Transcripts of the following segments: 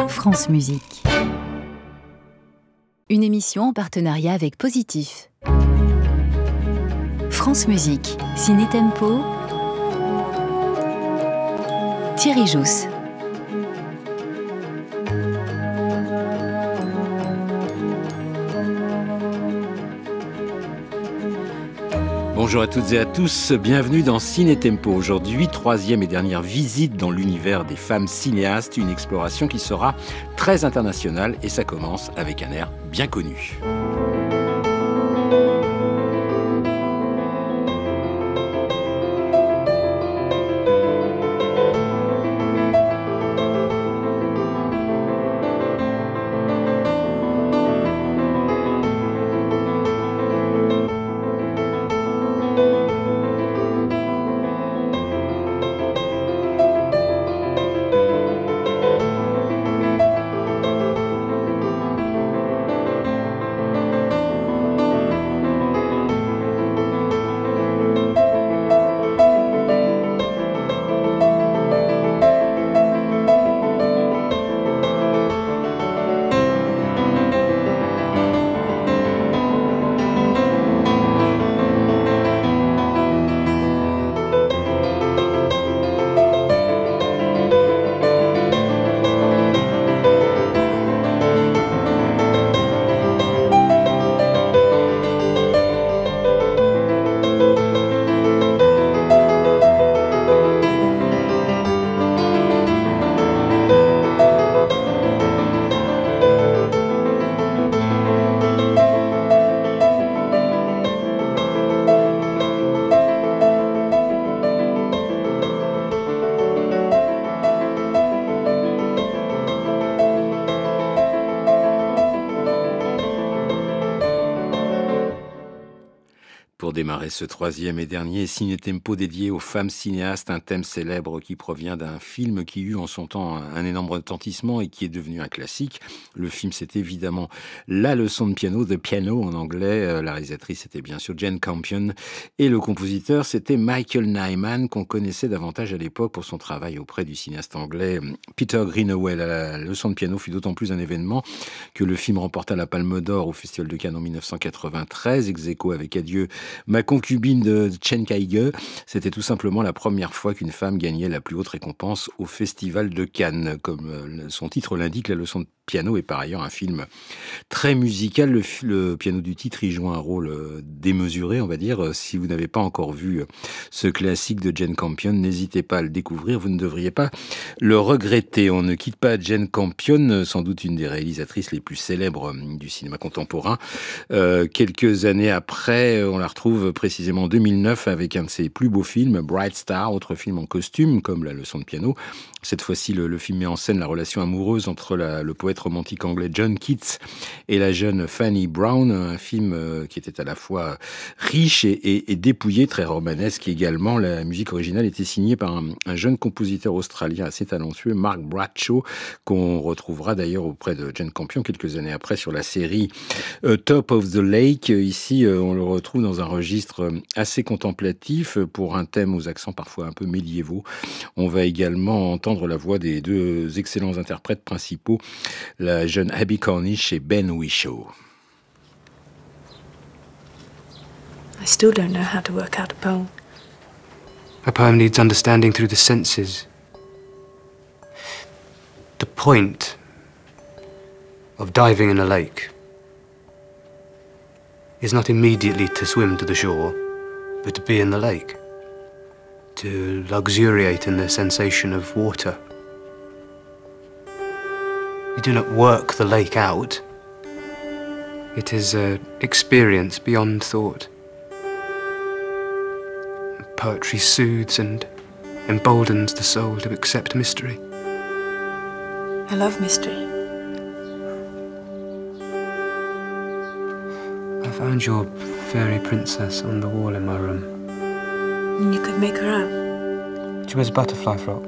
France Musique. Une émission en partenariat avec Positif. France Musique, Ciné Tempo, Thierry Jousse. Bonjour à toutes et à tous, bienvenue dans Ciné Tempo. Aujourd'hui, troisième et dernière visite dans l'univers des femmes cinéastes, une exploration qui sera très internationale et ça commence avec un air bien connu. Pour démarrer ce troisième et dernier Ciné Tempo dédié aux femmes cinéastes, un thème célèbre qui provient d'un film qui eut en son temps un énorme retentissement et qui est devenu un classique. Le film, c'est évidemment La leçon de piano, The Piano en anglais. La réalisatrice, c'était bien sûr Jane Campion et le compositeur, c'était Michael Nyman, qu'on connaissait davantage à l'époque pour son travail auprès du cinéaste anglais Peter Greenaway. La leçon de piano fut d'autant plus un événement que le film remporta la Palme d'Or au Festival de Cannes en 1993, ex aequo avec Adieu ma concubine de Chen Kaige. C'était tout simplement la première fois qu'une femme gagnait la plus haute récompense au Festival de Cannes. Comme son titre l'indique, La leçon de piano est par ailleurs un film très musical. Le piano du titre y joue un rôle démesuré, on va dire. Si vous n'avez pas encore vu ce classique de Jane Campion, n'hésitez pas à le découvrir, vous ne devriez pas le regretter. On ne quitte pas Jane Campion, sans doute une des réalisatrices les plus célèbres du cinéma contemporain. Quelques années après, on la retrouve précisément en 2009 avec un de ses plus beaux films, Bright Star, autre film en costume, comme La leçon de piano. Cette fois-ci, le film met en scène la relation amoureuse entre le poète romantique anglais John Keats et la jeune Fanny Brown, un film qui était à la fois riche et dépouillé, très romanesque également. La musique originale était signée par un jeune compositeur australien assez talentueux, Mark Bradshaw, qu'on retrouvera d'ailleurs auprès de Jane Campion quelques années après sur la série Top of the Lake. Ici, on le retrouve dans un registre assez contemplatif pour un thème aux accents parfois un peu médiévaux. On va également entendre la voix des deux excellents interprètes principaux, la jeune Abby Cornish et Ben Whishaw. I still don't know how to work out a poem. A poem needs understanding through the senses. The point of diving in a lake is not immediately to swim to the shore, but to be in the lake, to luxuriate in the sensation of water. You do not work the lake out. It is an experience beyond thought. Poetry soothes and emboldens the soul to accept mystery. I love mystery. I found your fairy princess on the wall in my room. And you could make her out. She wears a butterfly frock.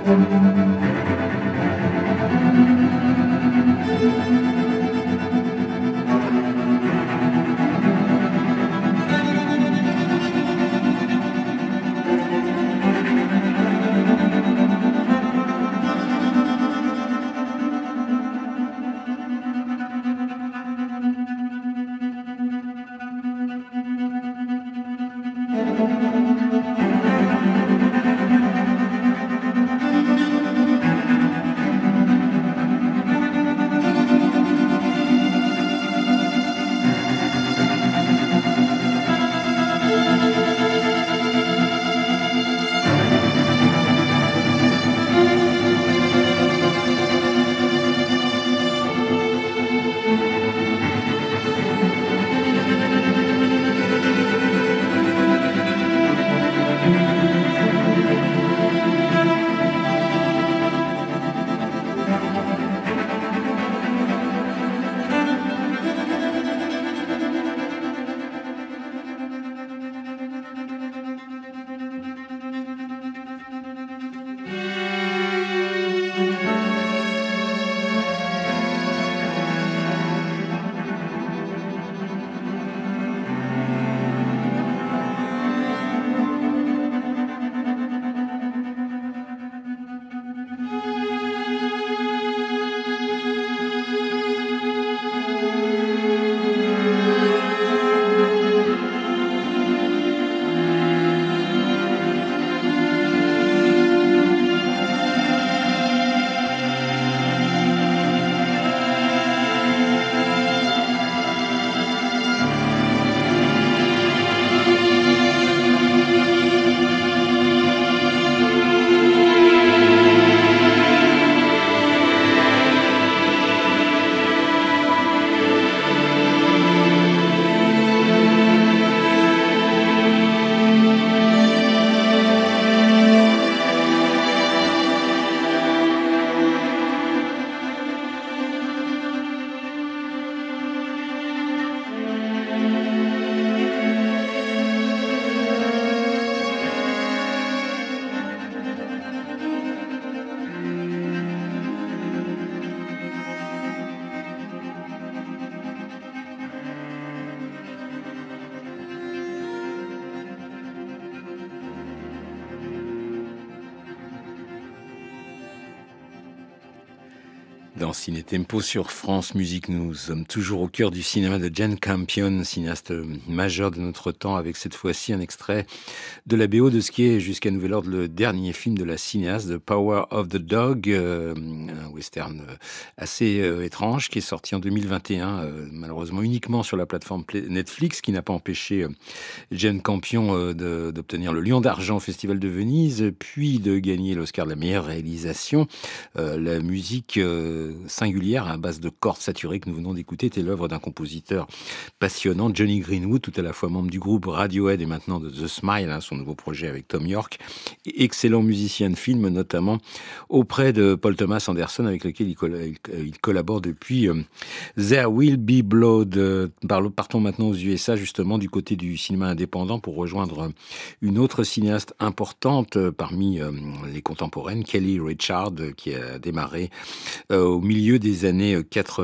Dans Ciné Tempo sur France Musique, nous sommes toujours au cœur du cinéma de Jane Campion, cinéaste majeur de notre temps, avec cette fois-ci un extrait de la BO de ce qui est jusqu'à nouvel ordre le dernier film de la cinéaste, The Power of the Dog, un western assez étrange qui est sorti en 2021, malheureusement uniquement sur la plateforme Netflix, qui n'a pas empêché Jane Campion d'obtenir le Lion d'Argent au Festival de Venise, puis de gagner l'Oscar de la meilleure réalisation. La musique singulière à base de cordes saturées que nous venons d'écouter était l'œuvre d'un compositeur passionnant, Johnny Greenwood, tout à la fois membre du groupe Radiohead et maintenant de The Smile, son nouveau projet avec Tom York, et excellent musicien de film, notamment auprès de Paul Thomas Anderson, avec lequel il collabore depuis There Will Be Blood. Partons maintenant aux USA, justement, du côté du cinéma indépendant, pour rejoindre une autre cinéaste importante parmi les contemporaines, Kelly Richard, qui a démarré au milieu des années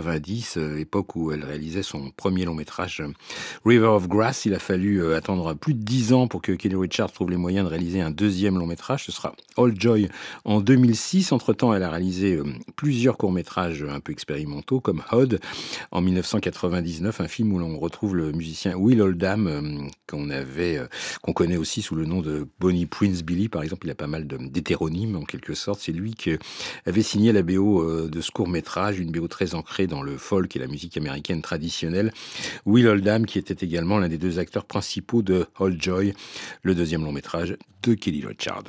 90, époque où elle réalisait son premier long métrage River of Grass. Il a fallu attendre plus de 10 ans pour que Kelly Richard trouve les moyens de réaliser un deuxième long métrage. Ce sera All Joy en 2006. Entre-temps, elle a réalisé plusieurs courts-métrages un peu expérimentaux, comme Hod en 1999, un film où l'on retrouve le musicien Will Oldham, qu'on connaît aussi sous le nom de Bonnie Prince Billy, par exemple. Il a pas mal d'hétéronymes, en quelque sorte. C'est lui qui avait signé la BO de ce court-métrage, une BO très ancrée dans le folk et la musique américaine traditionnelle. Will Oldham, qui était également l'un des deux acteurs principaux de All Joy, le deuxième long-métrage de Kelly Richard.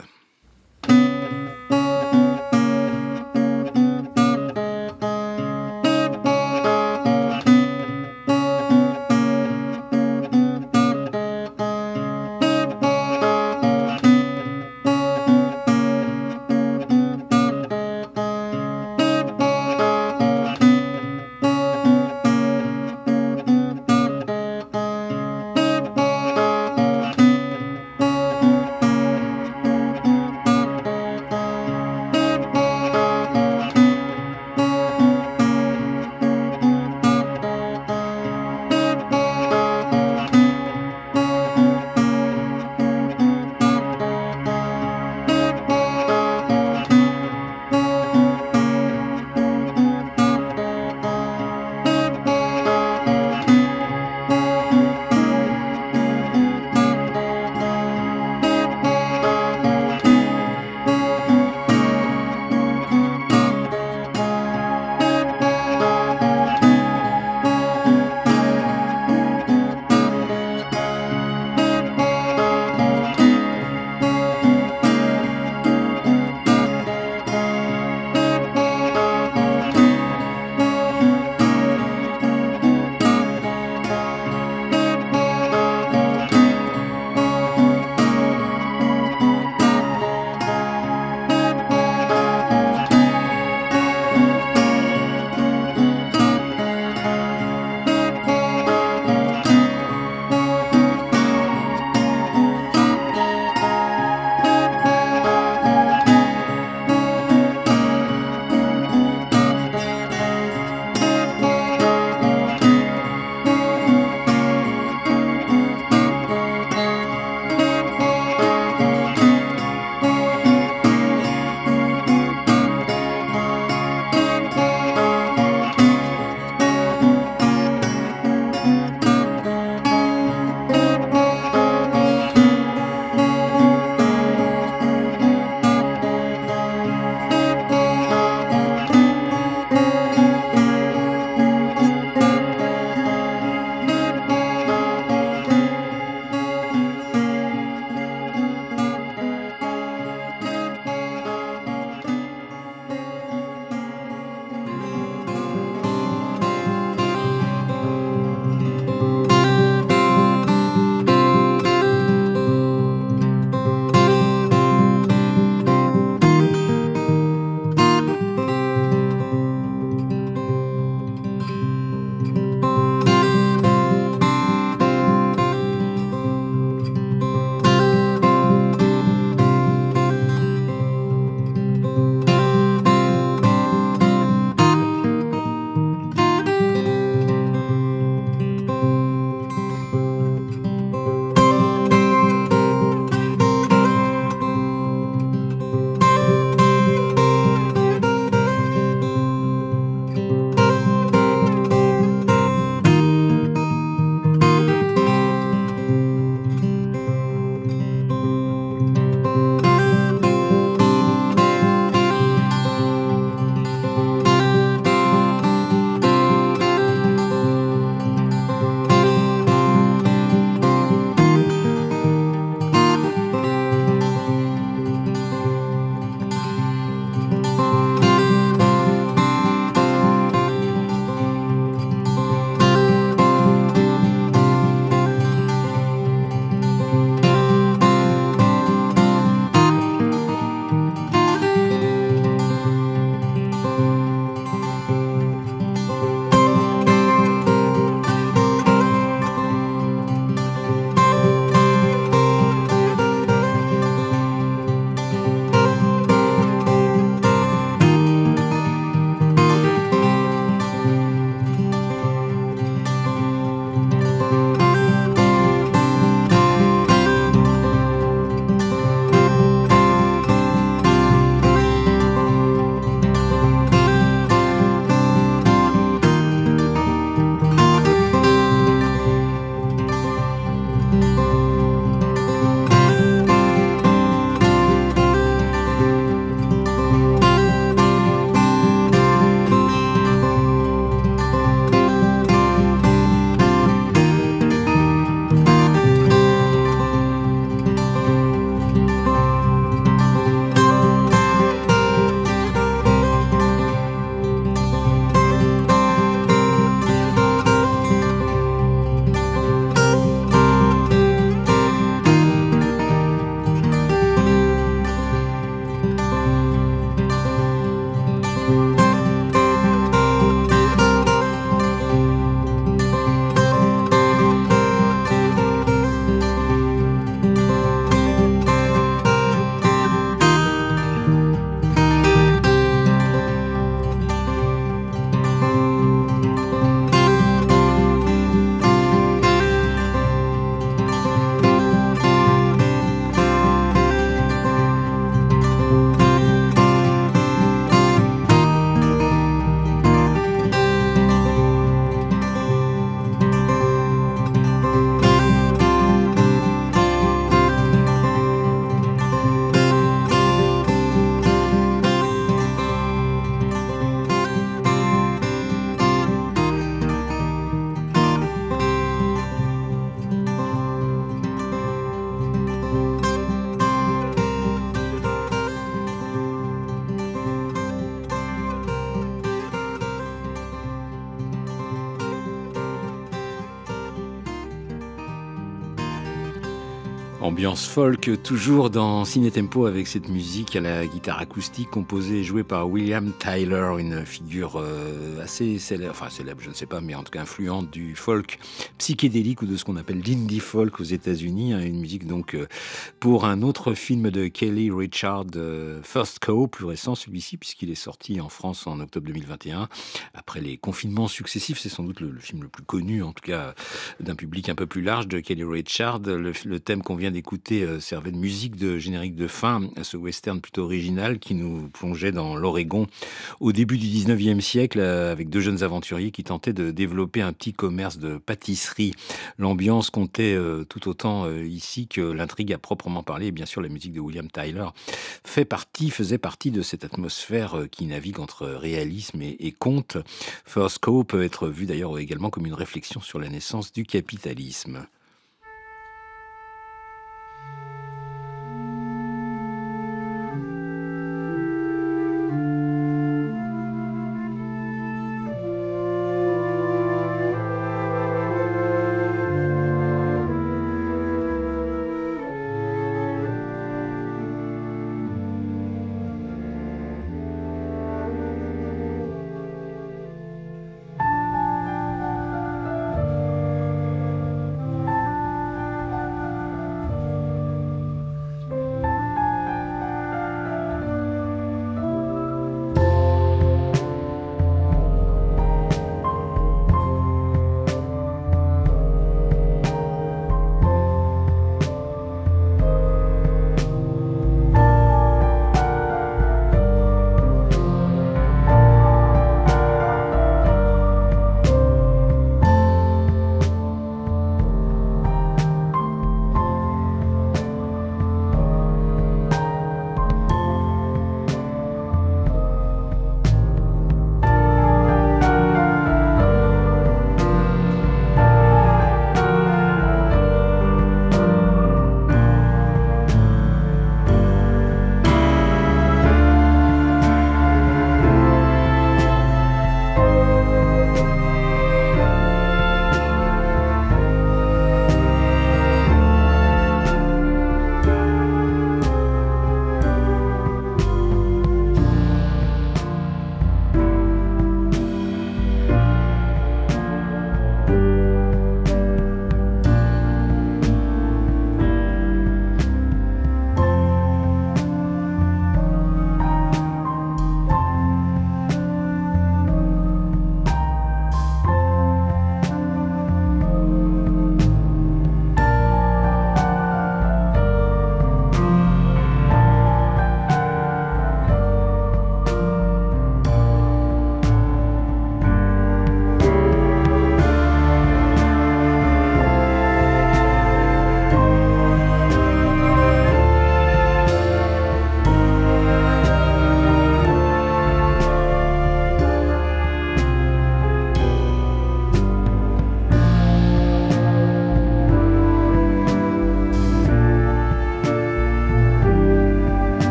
Ambiance folk, toujours dans Ciné Tempo avec cette musique à la guitare acoustique composée et jouée par William Tyler, une figure assez célèbre, enfin célèbre je ne sais pas, mais en tout cas influente du folk psychédélique ou de ce qu'on appelle l'indie folk aux États-Unis, hein, une musique donc pour un autre film de Kelly Richard, First Cow, plus récent celui-ci puisqu'il est sorti en France en octobre 2021 après les confinements successifs. C'est sans doute le film le plus connu en tout cas d'un public un peu plus large de Kelly Richard. Le thème qu'on vient d'écouter servait de musique de générique de fin à ce western plutôt original qui nous plongeait dans l'Oregon au début du 19e siècle avec deux jeunes aventuriers qui tentaient de développer un petit commerce de pâtisserie. L'ambiance comptait tout autant ici que l'intrigue à proprement parler. Et bien sûr, la musique de William Tyler faisait partie de cette atmosphère qui navigue entre réalisme et conte. First Cow peut être vu d'ailleurs également comme une réflexion sur la naissance du capitalisme.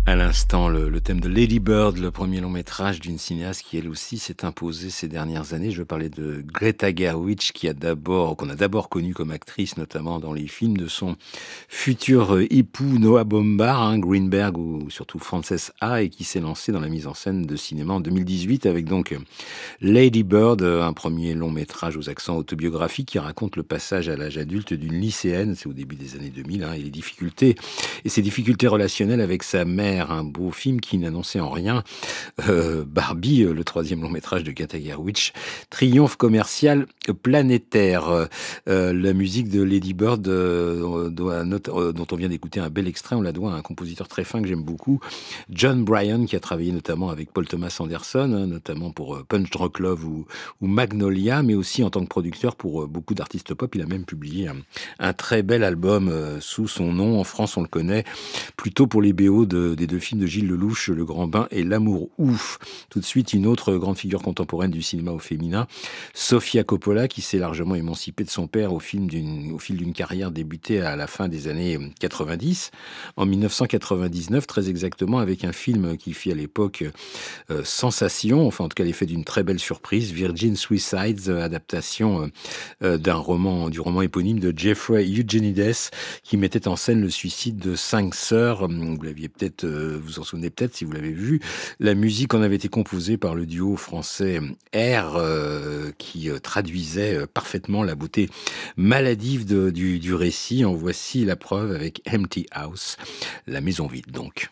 À l'instant, le thème de Lady Bird, le premier long métrage d'une cinéaste qui elle aussi s'est imposée ces dernières années. Je veux parler de Greta Gerwig, qu'on a d'abord connue comme actrice, notamment dans les films de son futur époux Noah Baumbach, Greenberg ou surtout Frances Ha, et qui s'est lancée dans la mise en scène de cinéma en 2018 avec donc Lady Bird, un premier long métrage aux accents autobiographiques qui raconte le passage à l'âge adulte d'une lycéenne, c'est au début des années 2000, et les difficultés et ses difficultés relationnelles avec sa mère. Un beau film qui n'annonçait en rien Barbie, le troisième long métrage de Greta Gerwig, triomphe commercial planétaire. La musique de Lady Bird, dont on vient d'écouter un bel extrait, on la doit à un compositeur très fin que j'aime beaucoup, John Bryan, qui a travaillé notamment avec Paul Thomas Anderson, notamment pour Punch Drunk Love ou Magnolia, mais aussi en tant que producteur pour beaucoup d'artistes pop. Il a même publié un très bel album sous son nom. En France, on le connaît plutôt pour les BO des deux films de Gilles Lelouch, Le Grand Bain et L'amour ouf. Tout de suite, une autre grande figure contemporaine du cinéma au féminin, Sofia Coppola, qui s'est largement émancipée de son père au fil d'une carrière débutée à la fin des années 90. En 1999, très exactement, avec un film qui fit à l'époque sensation, enfin en tout cas l'effet d'une très belle surprise, Virgin Suicides, adaptation du roman éponyme de Jeffrey Eugenides, qui mettait en scène le suicide de 5 sœurs. Vous l'aviez peut-être, vous en souvenez peut-être si vous l'avez vu. La musique en avait été composée par le duo français R, qui traduisait parfaitement la beauté maladive du récit. En voici la preuve avec Empty House, la maison vide donc.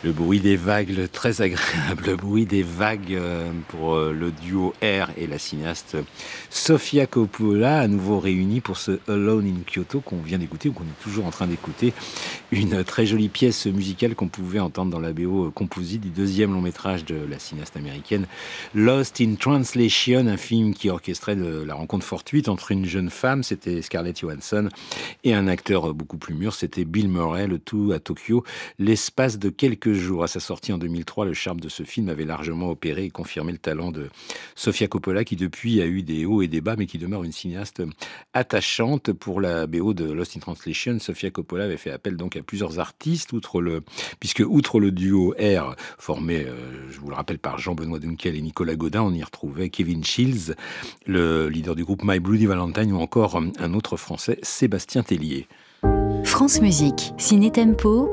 Le bruit des vagues, le très agréable bruit des vagues pour le duo R et la cinéaste Sofia Coppola, à nouveau réunis pour ce Alone in Kyoto qu'on vient d'écouter, ou qu'on est toujours en train d'écouter. Une très jolie pièce musicale qu'on pouvait entendre dans la BO composite du deuxième long métrage de la cinéaste américaine Lost in Translation, un film qui orchestrait la rencontre fortuite entre une jeune femme, c'était Scarlett Johansson, et un acteur beaucoup plus mûr, c'était Bill Murray, le tout à Tokyo, l'espace de quelques jours. À sa sortie en 2003, le charme de ce film avait largement opéré et confirmé le talent de Sofia Coppola, qui depuis a eu des hauts et des bas, mais qui demeure une cinéaste attachante. Pour la BO de Lost in Translation, Sofia Coppola avait fait appel donc à plusieurs artistes, outre le duo R, formé, je vous le rappelle, par Jean-Benoît Dunkel et Nicolas Godin, on y retrouvait Kevin Shields, le leader du groupe My Bloody Valentine, ou encore un autre Français, Sébastien Tellier. France Musique, Ciné Tempo,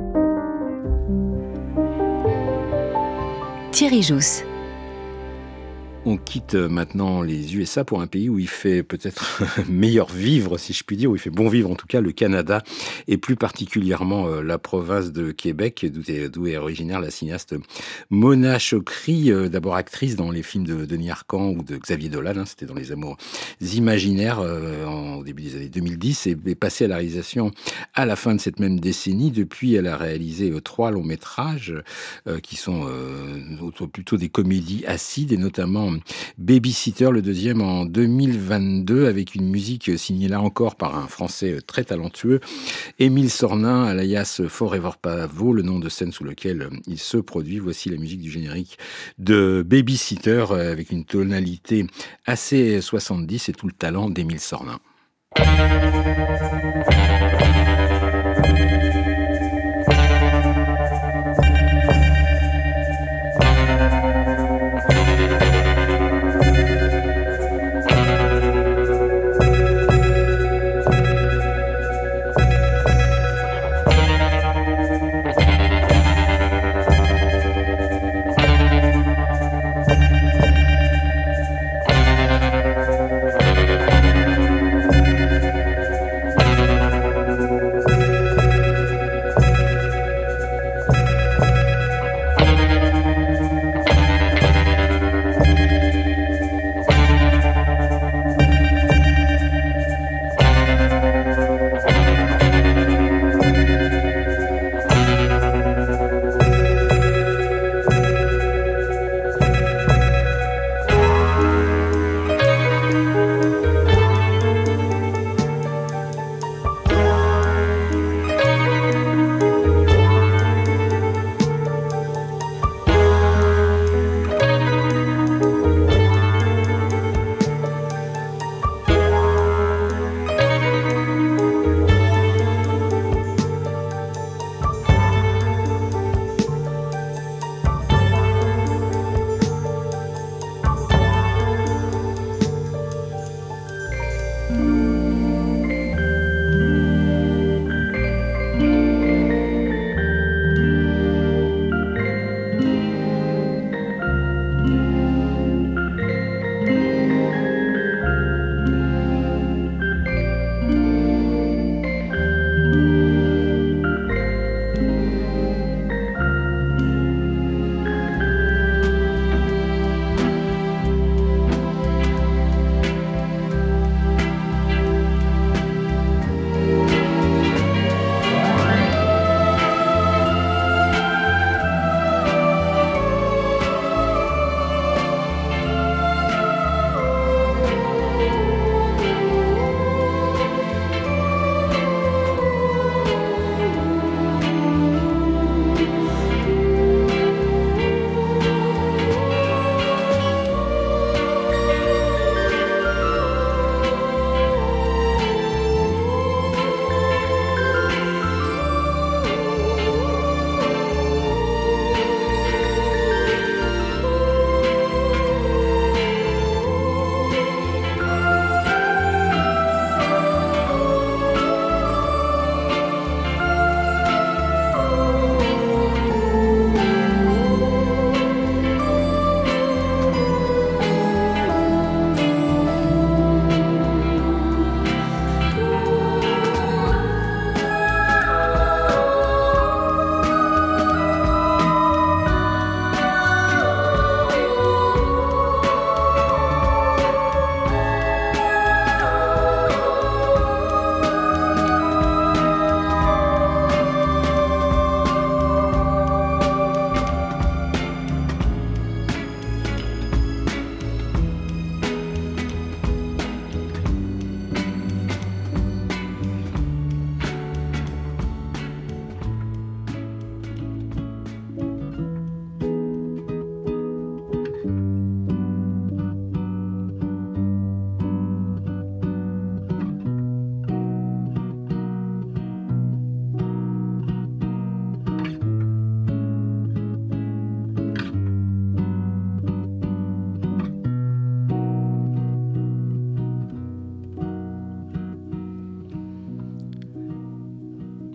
Thierry Jousse. On quitte maintenant les USA pour un pays où il fait peut-être meilleur vivre, si je puis dire, où il fait bon vivre en tout cas, le Canada, et plus particulièrement la province de Québec, d'où est originaire la cinéaste Mona Chokri, d'abord actrice dans les films de Denis Arcand ou de Xavier Dolan, c'était dans Les Amours imaginaires au début des années 2010, et est passée à la réalisation à la fin de cette même décennie. Depuis, elle a réalisé 3 longs métrages qui sont plutôt des comédies acides, et notamment Babysitter, le deuxième en 2022, avec une musique signée là encore par un Français très talentueux, Émile Sornin, alias Forever Pavot, le nom de scène sous lequel il se produit. Voici la musique du générique de Babysitter, avec une tonalité assez 70 et tout le talent d'Émile Sornin.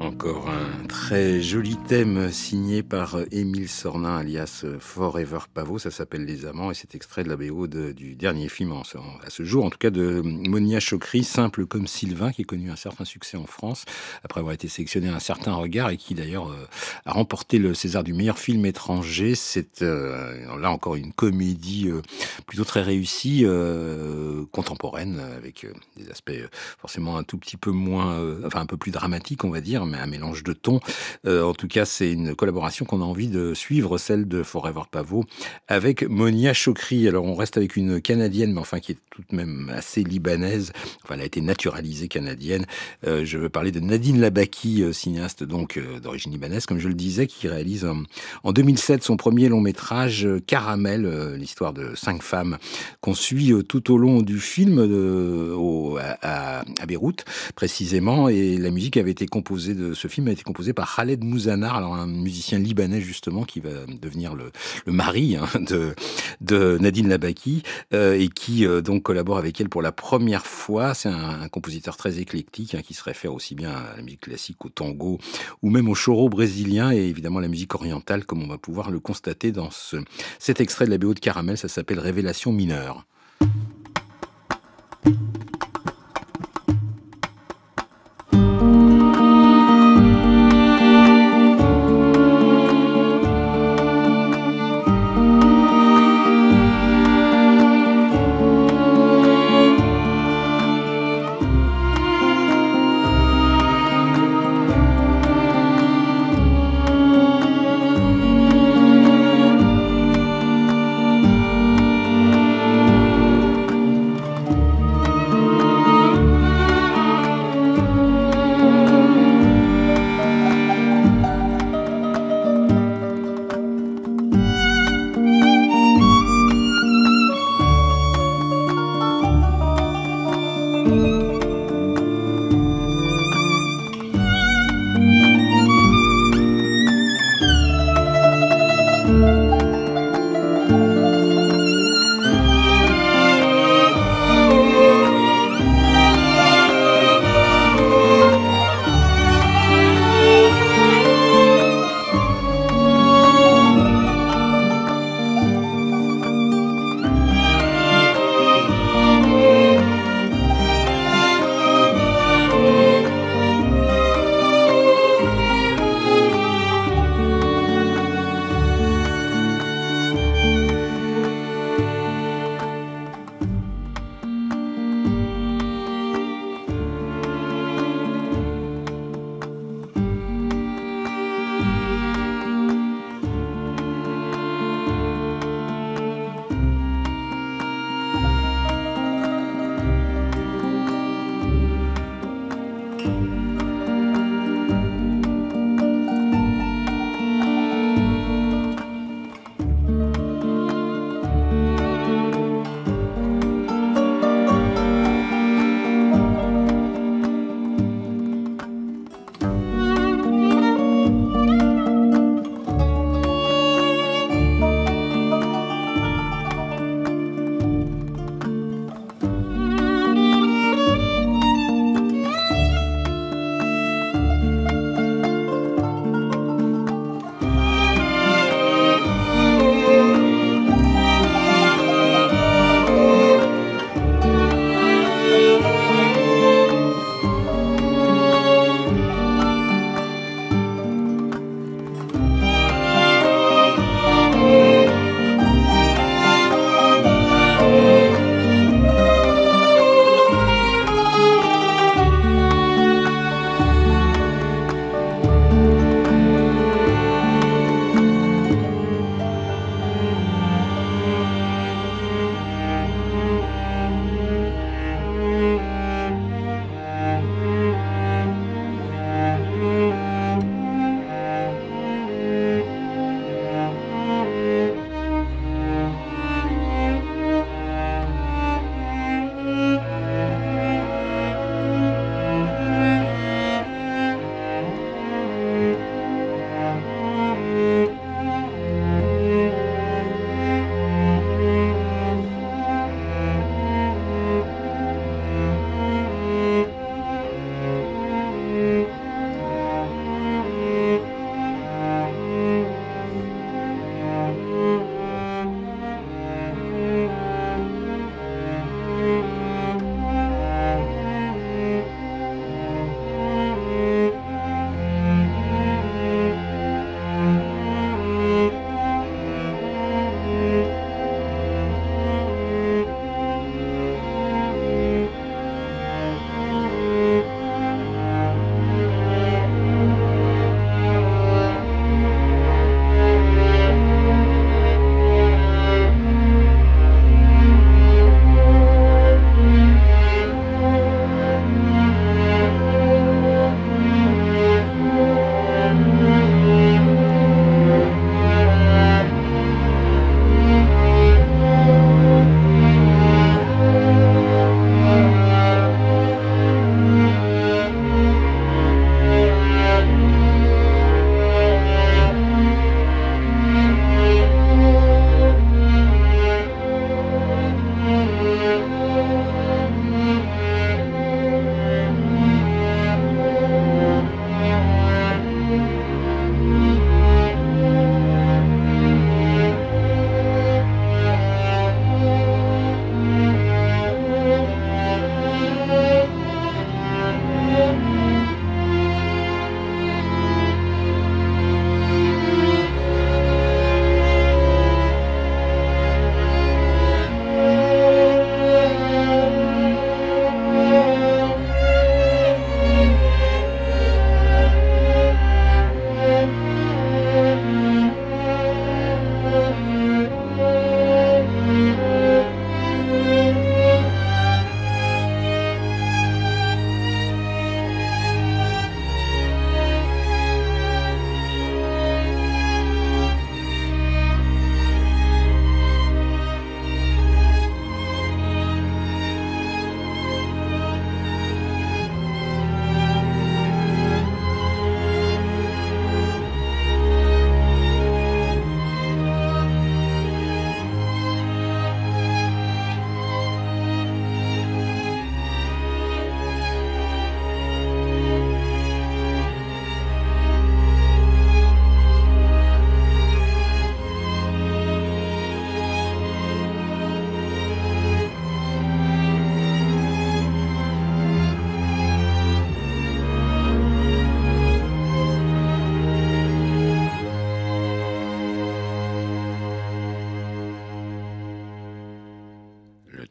Encore un très joli thème signé par Émile Sornin alias Forever Pavot, ça s'appelle Les Amants et c'est extrait de la BO du dernier film à ce jour, en tout cas de Monia Chokri, Simple comme Sylvain, qui a connu un certain succès en France après avoir été sélectionné à Un certain regard et qui d'ailleurs a remporté le César du meilleur film étranger. C'est là encore une comédie plutôt très réussie, contemporaine, avec des aspects forcément un tout petit peu moins, un peu plus dramatiques on va dire, mais un mélange de tons. En tout cas, c'est une collaboration qu'on a envie de suivre, celle de Forever Pavot avec Monia Chokri. Alors, on reste avec une Canadienne, mais enfin qui est tout de même assez libanaise. Enfin, elle a été naturalisée canadienne. Je veux parler de Nadine Labaki, cinéaste donc d'origine libanaise, comme je le disais, qui réalise en 2007 son premier long métrage, Caramel, l'histoire de 5 femmes qu'on suit tout au long du film à Beyrouth, précisément. Et la musique avait été composée de ce film a été composé par Khaled Mouzanar, alors un musicien libanais justement qui va devenir le mari de Nadine Labaki et qui donc collabore avec elle pour la première fois. C'est un compositeur très éclectique qui se réfère aussi bien à la musique classique, au tango ou même au choro brésilien et évidemment à la musique orientale, comme on va pouvoir le constater dans cet extrait de la BO de Caramel. Ça s'appelle Révélation mineure.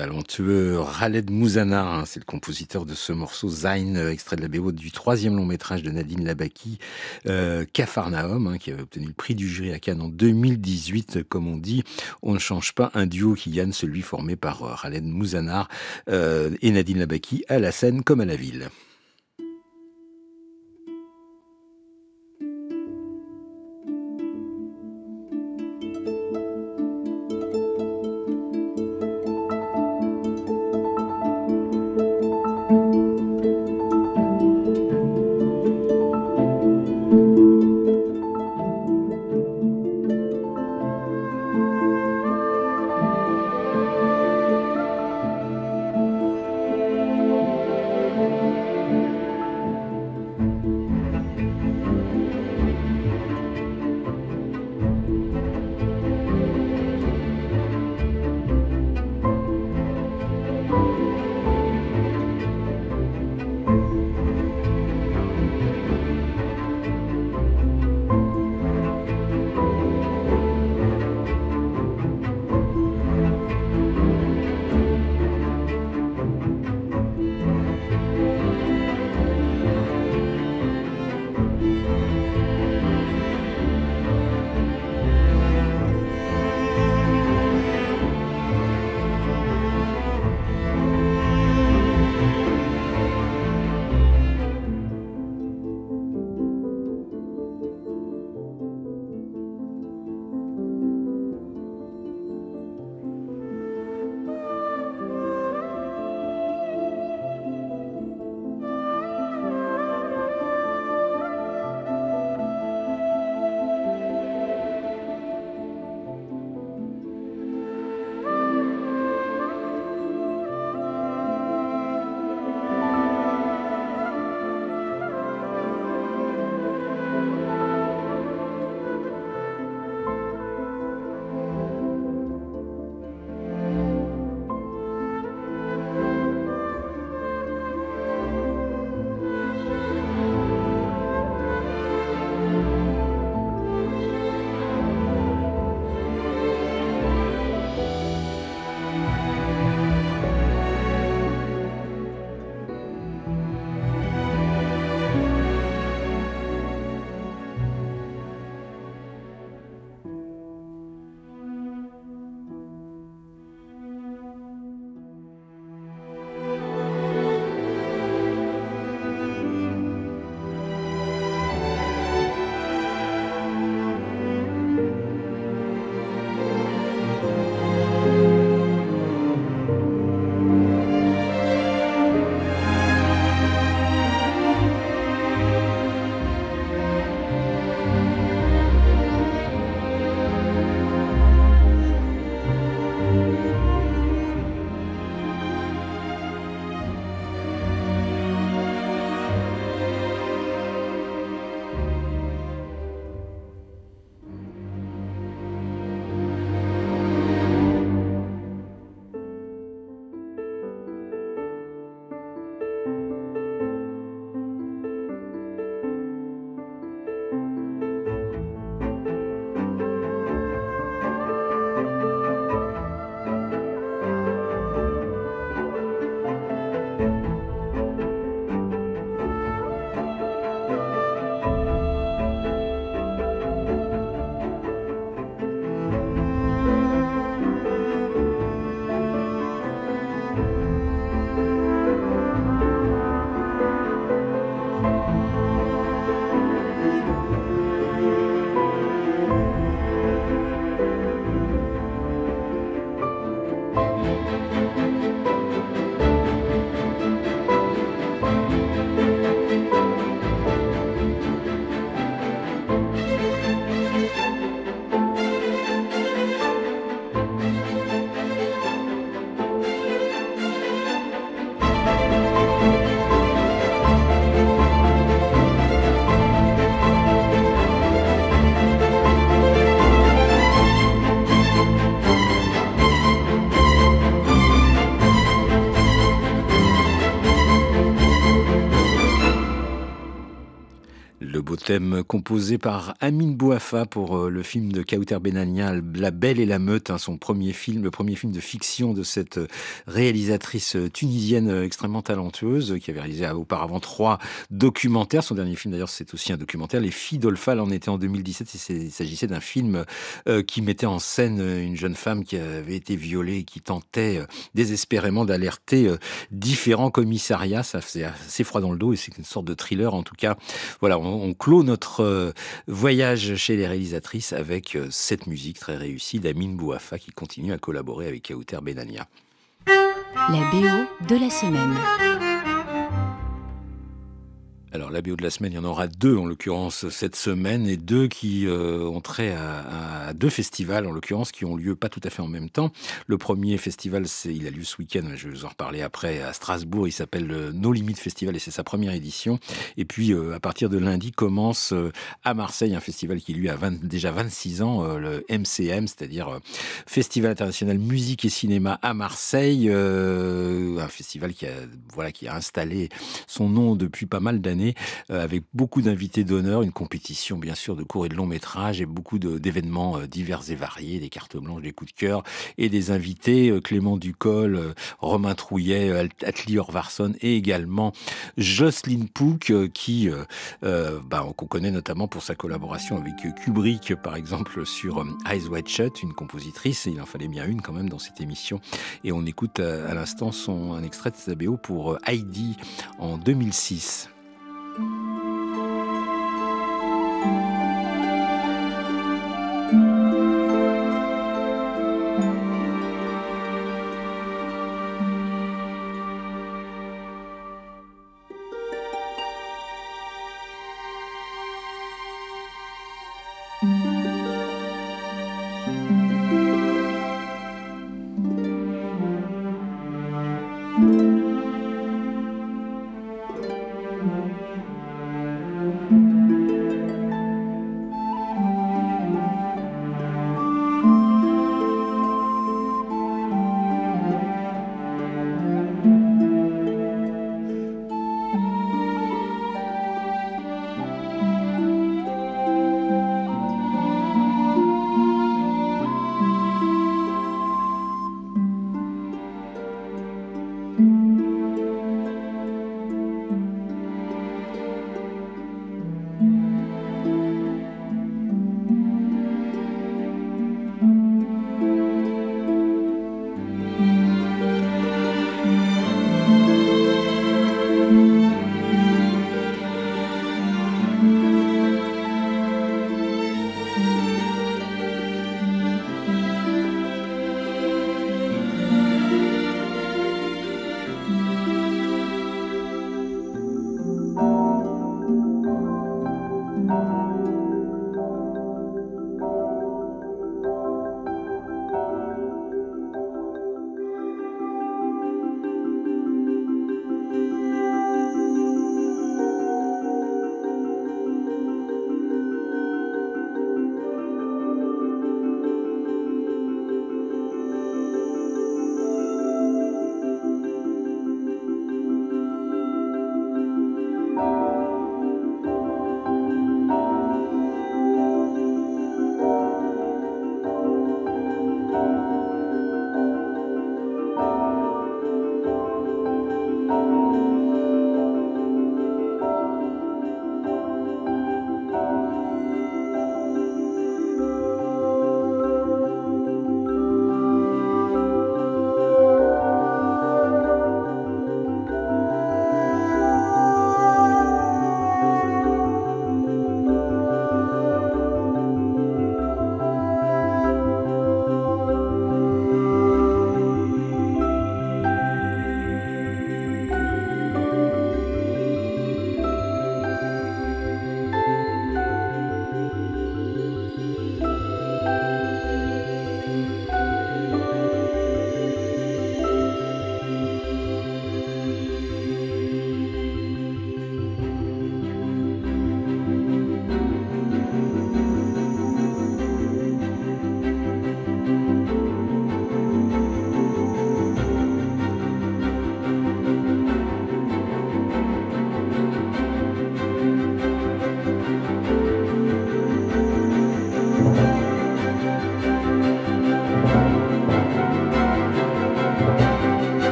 talentueux Khaled Mouzanar, c'est le compositeur de ce morceau Zayn, extrait de la BO du 3e long métrage de Nadine Labaki, Capharnaüm, qui avait obtenu le prix du jury à Cannes en 2018. Comme on dit, on ne change pas un duo qui gagne, celui formé par Khaled Mouzanar et Nadine Labaki, à la scène comme à la ville. thème composé par Amine Bouafa pour le film de Kauter Benania, La Belle et la Meute, son premier film, le premier film de fiction de cette réalisatrice tunisienne extrêmement talentueuse qui avait réalisé auparavant 3 documentaires. Son dernier film d'ailleurs c'est aussi un documentaire, Les Filles d'Olpha, en était en 2017. Il s'agissait d'un film qui mettait en scène une jeune femme qui avait été violée et qui tentait désespérément d'alerter différents commissariats. Ça faisait assez froid dans le dos et c'est une sorte de thriller en tout cas. Voilà, on clôt notre voyage chez les réalisatrices avec cette musique très réussie d'Amine Bouafa qui continue à collaborer avec Kauter Benania. La BO de la semaine. Alors la BO de la semaine, il y en aura 2 en l'occurrence cette semaine, et 2 qui ont trait à 2 festivals en l'occurrence qui ont lieu pas tout à fait en même temps. Le premier festival, il a lieu ce week-end, je vais vous en reparler après, à Strasbourg. Il s'appelle le No Limit Festival et c'est sa première édition. Et puis à partir de lundi commence à Marseille un festival qui lui a déjà 26 ans, le MCM, c'est-à-dire Festival International Musique et Cinéma à Marseille, un festival qui a installé son nom depuis pas mal d'années, avec beaucoup d'invités d'honneur, une compétition bien sûr de courts et de longs métrages et beaucoup d'événements divers et variés, des cartes blanches, des coups de cœur et des invités, Clément Ducol, Romain Trouillet, Atli Orvarsson et également Jocelyne Pook qu'on connaît notamment pour sa collaboration avec Kubrick par exemple sur Eyes Wide Shut, une compositrice, et il en fallait bien une quand même dans cette émission, et on écoute à l'instant un extrait de sa BO pour Heidi en 2006.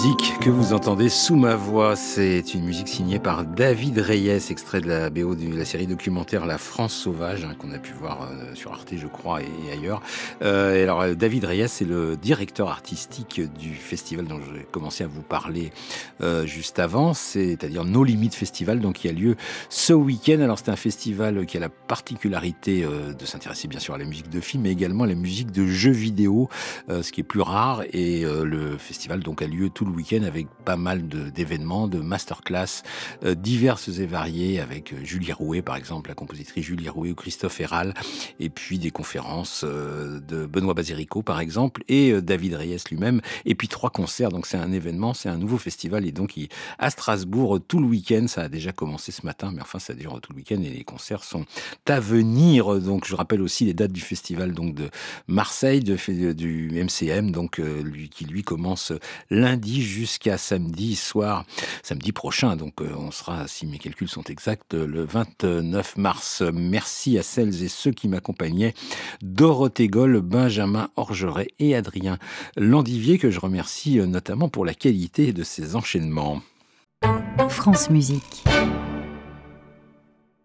musique que vous entendez sous ma voix, c'est une musique signée par David Reyes, extrait de la BO de la série documentaire La France sauvage, qu'on a pu voir sur Arte, je crois, et ailleurs. Et alors, David Reyes est le directeur artistique du festival dont j'ai commencé à vous parler juste avant, c'est-à-dire No Limit Festival, donc qui a lieu ce week-end. Alors, c'est un festival qui a la particularité de s'intéresser bien sûr à la musique de film, mais également à la musique de jeux vidéo, ce qui est plus rare. Et le festival donc a lieu tout le week-end avec pas mal d'événements, de masterclass diverses et variées avec Julie Rouet par exemple, la compositrice Julie Rouet ou Christophe Herral, et puis des conférences de Benoît Bazerico par exemple et David Reyes lui-même, et puis 3 concerts. Donc c'est un événement, c'est un nouveau festival et donc à Strasbourg tout le week-end. Ça a déjà commencé ce matin, mais enfin ça dure tout le week-end et les concerts sont à venir. Donc je rappelle aussi les dates du festival donc de Marseille, du MCM, donc qui lui commence lundi jusqu'à samedi prochain. Donc on sera, si mes calculs sont exacts, le 29 mars. Merci à celles et ceux qui m'accompagnaient, Dorothée Goll, Benjamin Orgeret et Adrien Landivier, que je remercie notamment pour la qualité de ces enchaînements. France Musique.